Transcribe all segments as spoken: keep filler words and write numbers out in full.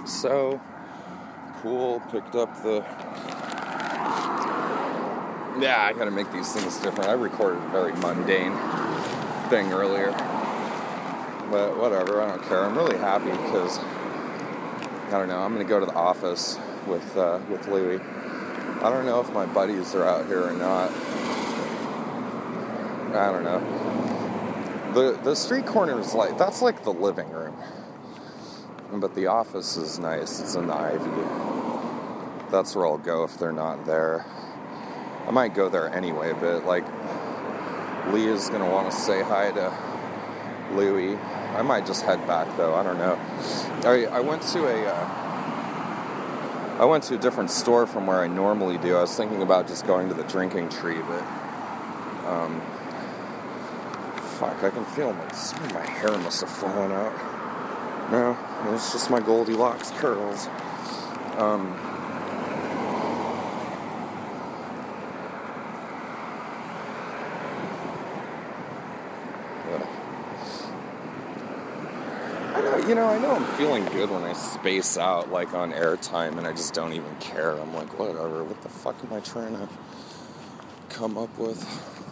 So, cool, picked up the... Yeah, I gotta make these things different. I recorded a very mundane thing earlier. But whatever, I don't care. I'm really happy because, I don't know, I'm gonna go to the office with, uh, with Louie. I don't know if my buddies are out here or not. I don't know. The the street corner is like, that's like the living room. But the office is nice. It's in the Ivy. That's where I'll go if they're not there. I might go there anyway, but like, Leah's going to want to say hi to Louie. I might just head back though. I don't know. I, I went to a... Uh, I went to a different store from where I normally do. I was thinking about just going to the Drinking Tree, but... Um, fuck, I can feel my, some of my hair must have fallen out. No, it's just my Goldilocks curls. Um... You know, I know I'm feeling good when I space out, like, on airtime, and I just don't even care. I'm like, whatever, what the fuck am I trying to come up with?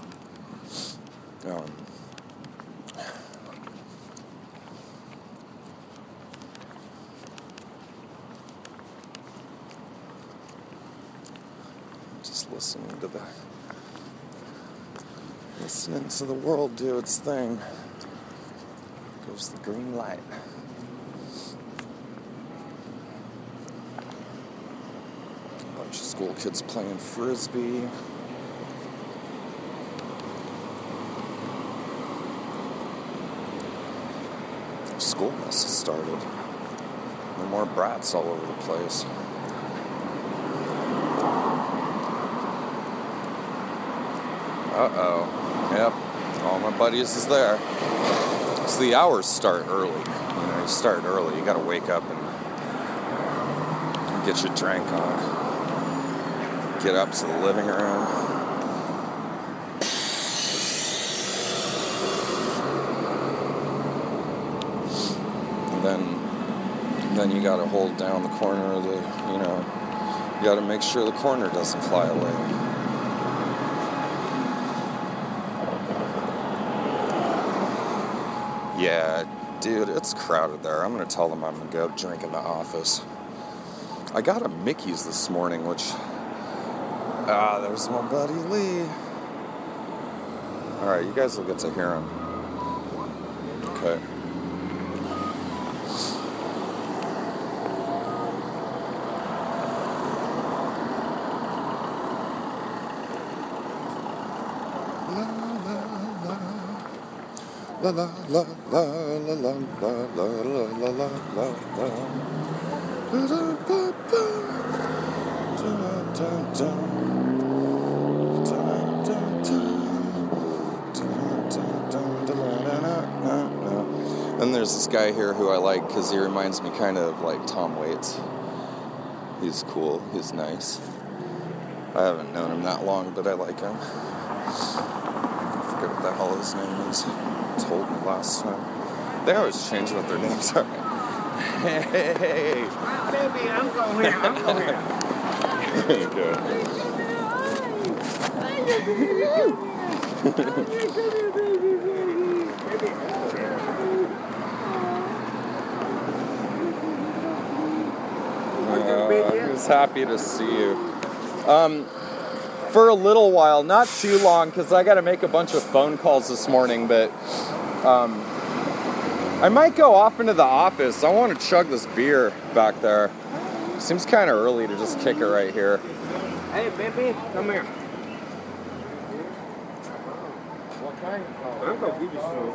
Um, just listening to the, listening to the world do its thing. Goes the green light. Bunch of school kids playing frisbee. School must have started. There are more brats all over the place. Uh-oh. Yep. All my buddies is there. So the hours start early. You know, you start early. You gotta wake up and get your drink on. Get up to the living room. And then, then you gotta hold down the corner of the, you know, you gotta make sure the corner doesn't fly away. Yeah, dude, it's crowded there. I'm gonna tell them I'm gonna go drink in the office. I got a Mickey's this morning, which... Ah, there's my buddy Lee. Alright, you guys will get to hear him. Okay. La la la la la la la la la la la And there's this guy here who I like because he reminds me kind of like Tom Waits. He's cool, he's nice. I haven't known him that long, but I like him. I forget what the hell his name is. Told me last time. They always change what their names are. Hey, hey, hey. Baby, I'm going here. I'm going here. Okay. uh, I was happy to see you. Um, for a little while, not too long, because I got to make a bunch of phone calls this morning, but um, I might go off into the office. I want to chug this beer back there. Seems kind of early to just kick it right here. Hey, baby, come here. What kind? I'm going to give you some.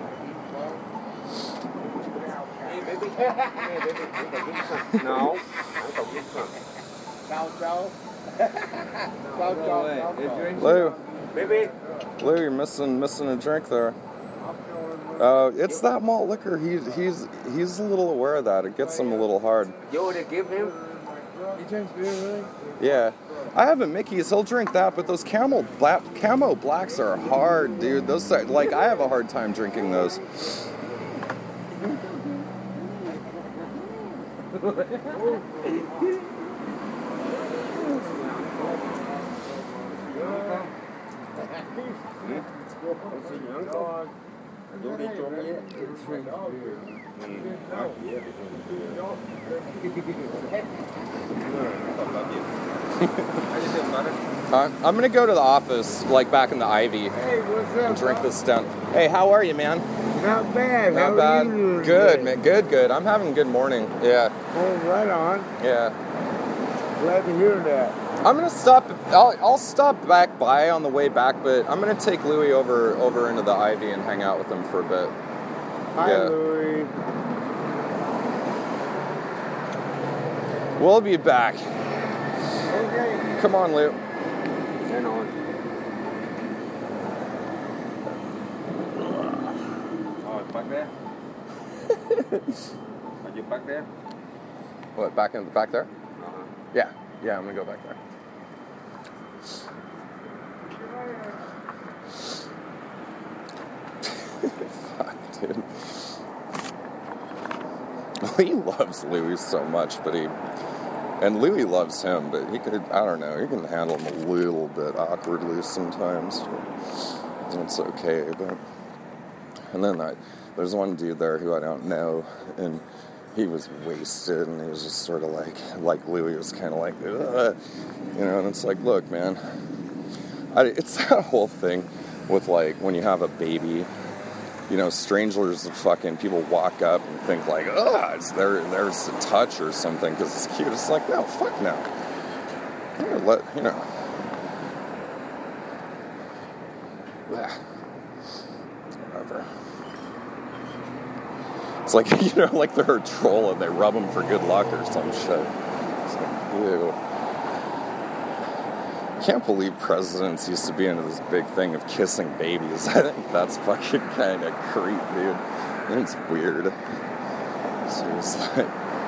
Hey, baby. Hey, baby, I'm going to give you some. No, I'm going to give you some. Ciao, ciao. Ciao, ciao. Lou. Baby. Lou, you're missing missing a drink there. Uh, it's that malt liquor. He, he's he's a little aware of that. It gets him a little hard. You want to give him? He drinks beer, really? Yeah. I have a Mickey's. He'll drink that, but those Camel Black, Camo Blacks are hard, dude. Those are, like, I have a hard time drinking those. Uh, I'm gonna go to the office, like back in the Ivy, Hey, what's up? and drink this down. Hey, how are you, man? Not bad. Not How bad. Are you doing Good, today? man. Good, good. I'm having a good morning. Yeah, Oh, right on. yeah. Glad to hear that. I'm gonna stop. I'll, I'll stop back by on the way back, but I'm gonna take Louie over over into the Ivy and hang out with him for a bit. Hi, Yeah. Louie. We'll be back. Okay. Come on, Lou. Turn on. Oh, it's back there? Are you back there? What? Back in back there? Uh-huh. Yeah, yeah. I'm gonna go back there. Fuck, dude. He loves Louie so much, but he and Louie loves him, but he could, I don't know, he can handle him a little bit awkwardly sometimes. It's okay, but and then I, there's one dude there who I don't know, and he was wasted, and he was just sort of like, like Louie was kind of like, ugh, you know, and it's like, look, man, I, it's that whole thing with like when you have a baby. You know, strangers, fucking people walk up and think like, oh, it's there, there's a touch or something because it's cute. It's like, no, fuck no. I'm gonna let, you know. Yeah. Whatever. It's like, you know, like they're a troll and they rub them for good luck or some shit. It's like, ew. I can't believe presidents used to be into this big thing of kissing babies. I think that's fucking kind of creep, dude. I think it's weird. Seriously.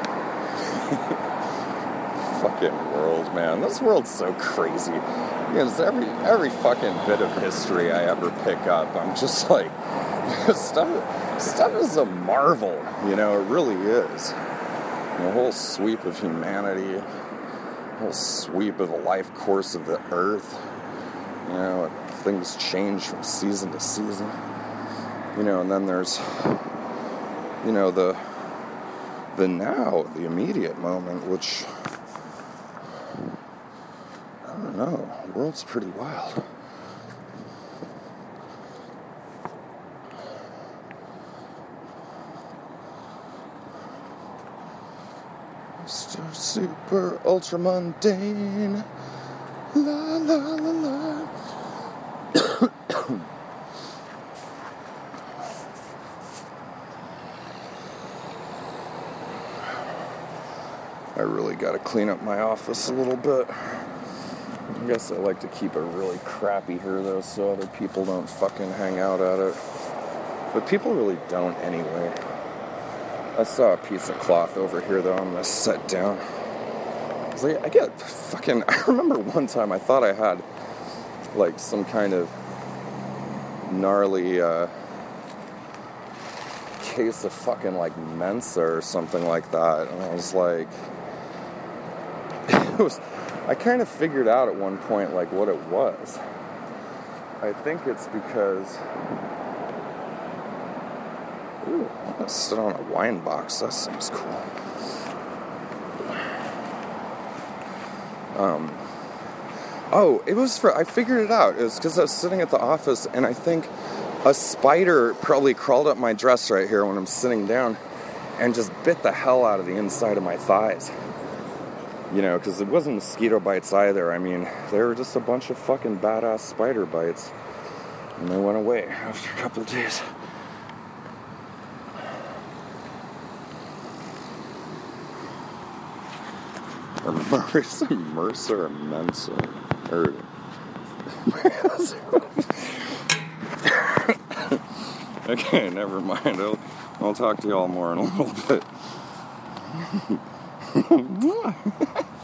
Fucking world, man. This world's so crazy. Because every every fucking bit of history I ever pick up, I'm just like, stuff, stuff is a marvel. You know, it really is. The whole sweep of humanity, whole sweep of the life course of the earth. You know, things change from season to season. You know, and then there's, you know, the the now, the immediate moment, which, I don't know, the world's pretty wild. Mister Super Ultra Mundane. La la la la. I really gotta clean up my office a little bit. I guess I like to keep it really crappy here though, so other people don't fucking hang out at it. But people really don't anyway. I saw a piece of cloth over here though I'm gonna set down. It's like, I get fucking, I remember one time I thought I had like some kind of gnarly uh, case of fucking like Mensa or something like that. And I was like, it was, I kind of figured out at one point like what it was. I think it's because, ooh, I'm gonna sit on a wine box. That seems cool. Um, oh, it was for, I figured it out. It was because I was sitting at the office and I think a spider probably crawled up my dress right here when I'm sitting down and just bit the hell out of the inside of my thighs. You know, because it wasn't mosquito bites either. I mean, they were just a bunch of fucking badass spider bites. And they went away after a couple of days. Or Mercer, Mercer or Mensa. Or... Okay, never mind. I'll, I'll talk to y'all more in a little bit.